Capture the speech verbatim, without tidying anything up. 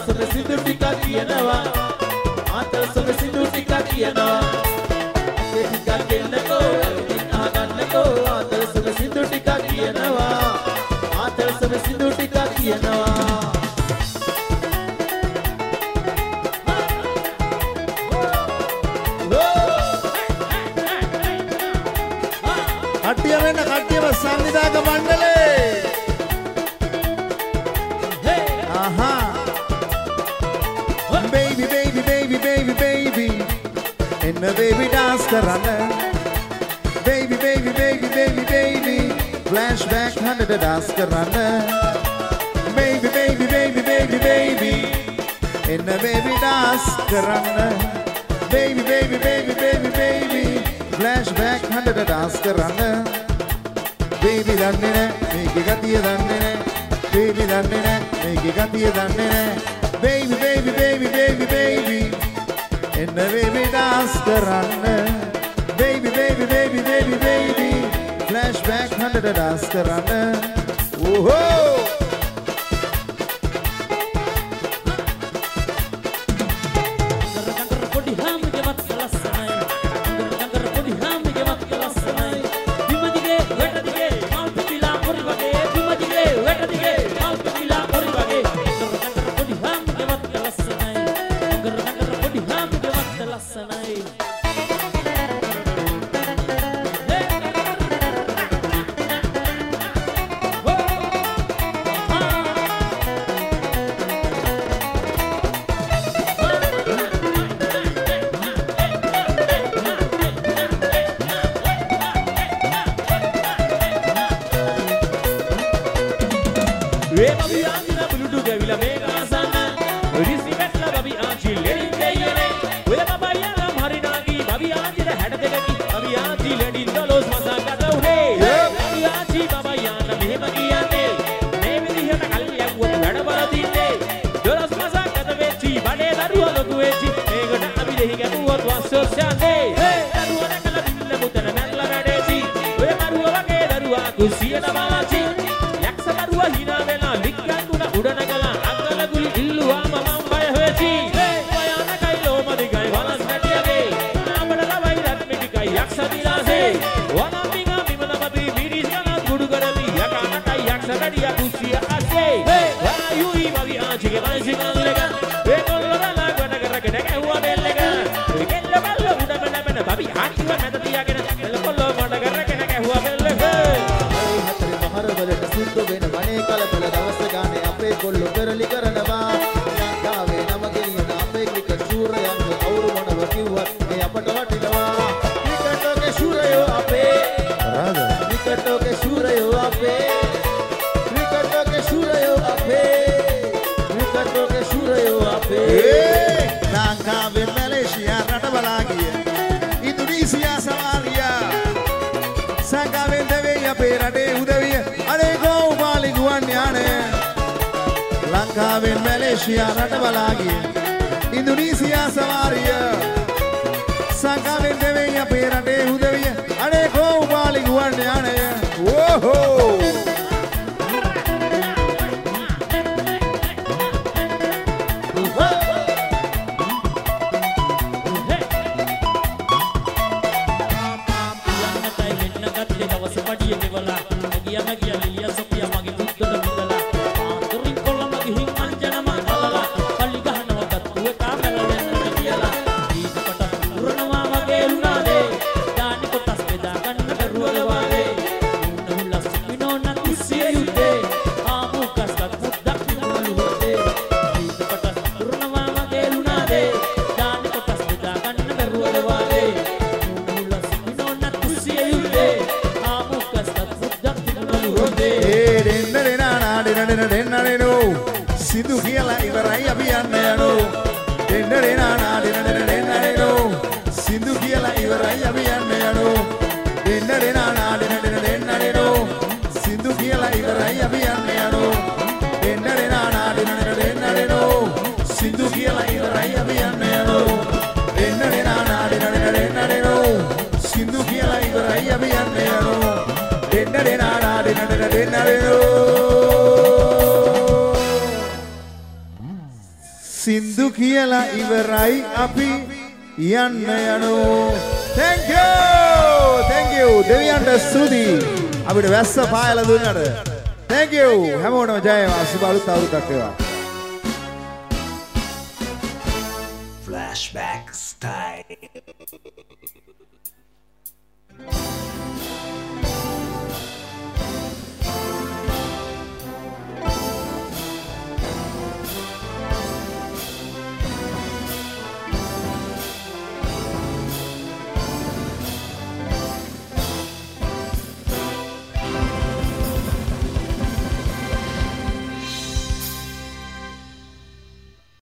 සොබ සිඳු ටිකක් කියනවා ආතල් සොබ සිඳු ටිකක් කියනවා ඒ ටිකක් දෙන්නකෝ ඉතින් අහගන්නකෝ ආතල් සොබ සිඳු ටිකක් කියනවා ආතල් සොබ සිඳු ටිකක් කියනවා කට්ටිය වෙන්න කට්ටියව සංවිධායක මණ්ඩලේ ආහා baby baby baby baby baby එන්න baby dance කරන්න baby baby baby baby baby flashback හඬට dance කරන්න baby baby baby baby baby එන්න baby dance කරන්න baby baby baby baby baby flashback හඬට dance කරන්න baby දන්නේ නෑ මේකේ ගතිය දන්නේ නෑ baby දන්නේ නෑ මේකේ ගතිය දන්නේ නෑ baby baby baby baby baby එන්න baby dance කරන්න baby baby baby baby baby flashback හඬට dance කරන්න ඕහෝ ලංකාවෙන් මැලේසියා රට බලා ගිය ඉන්දුනීසියා සවාරිය සංකාවෙන් දෙවෙනි අපේ රටේ උදවිය අනේ කෝ උපාලි ගුවන් යානය ඕහෝ සිදු කියලා ඉවරයි අපි යන්න යනෝ දෙන්නරේ නානා දෙන්නරේ දෙන්නරේ නෝ සිදු කියලා ඉවරයි අපි යන්න යනෝ දෙන්නරේ නානා දෙන්නරේ දෙන්නරේ නෝ සිදු කියලා ඉවරයි අපි යන්න යනෝ දෙන්නරේ නානා දෙන්නරේ දෙන්නරේ නෝ සිදු කියලා ඉවරයි අපි යන්න යනෝ දෙන්නරේ නානා දෙන්නරේ දෙන්නරේ නෝ සිදු කියලා ඉවරයි අපි යන්න යනෝ දෙන්නරේ නානා දෙන්නරේ දෙන්නරේ නෝ සින්දු කියලා ඉවරයි අපි යන්න යනෝ. Thank you thank you දෙවියන්ට ස්තුතියි අපිට වැස්ස පායලා දුන්නාට. Thank you හැමෝටම ජය වේවා. සුබ අලුත් අවුරුද්දක් වේවා. Flashback style.